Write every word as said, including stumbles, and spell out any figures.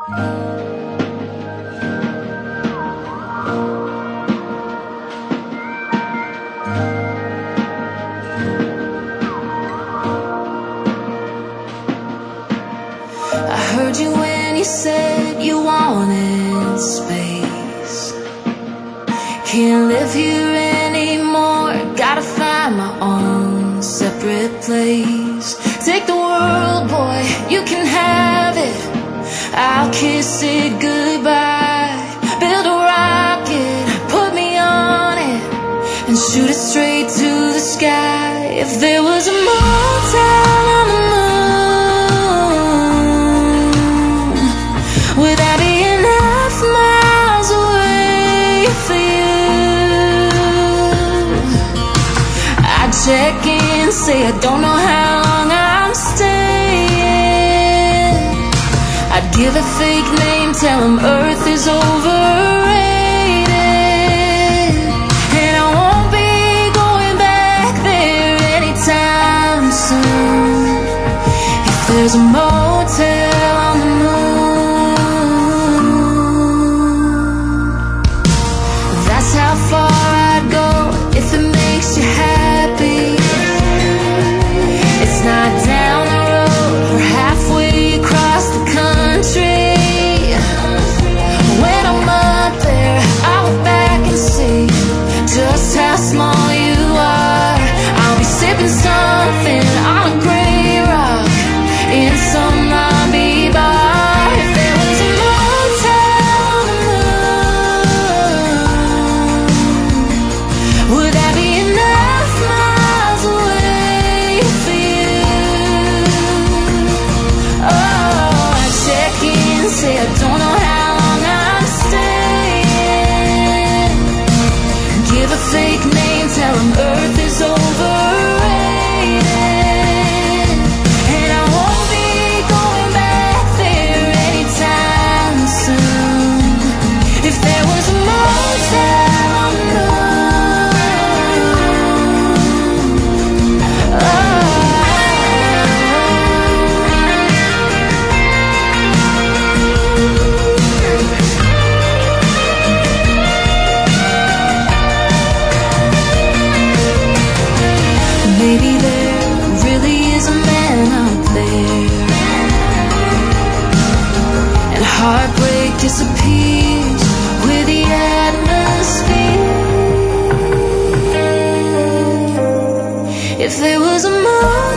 I heard you when you said you wanted space. Can't live here anymore, gotta find my own separate place. Take the world, boy, you can have it, I'll kiss it goodbye. Build a rocket, put me on it, and shoot it straight to the sky. If there was a motel on the moon, would that be enough miles away for you? I'd check in, say I don't know how long I'm staying. I'd give a fake name, tell them Earth is overrated, and I won't be going back there anytime soon. If there's a motel on the moon, that's how far I'd go if it makes you happy. It's not down the road or halfway across the country. When I'm up there, I'll look back and see just how small you are. I'll be sipping something on a gray rock in some lobby bar. If there was a motel on the moon, would that be enough miles away for you? Oh, I check in, say I don't know how long I'm staying. Give a fake name, tell them Earth is overrated, and I won't be going back there anytime soon. If there was a motel on the moon, oh. Maybe there really is a man out there, and heartbreak disappears with the atmosphere. If there was a moon